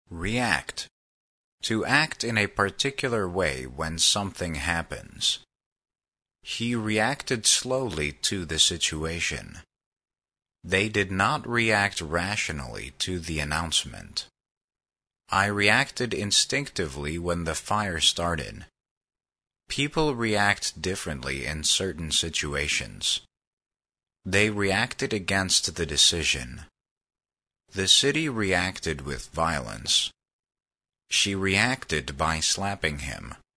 React. To act in a particular way when something happens. He reacted slowly to the situation. They did not react rationally to the announcement. I reacted instinctively when the fire started. People react differently in certain situations. They reacted against the decision. The city reacted with violence. She reacted by slapping him.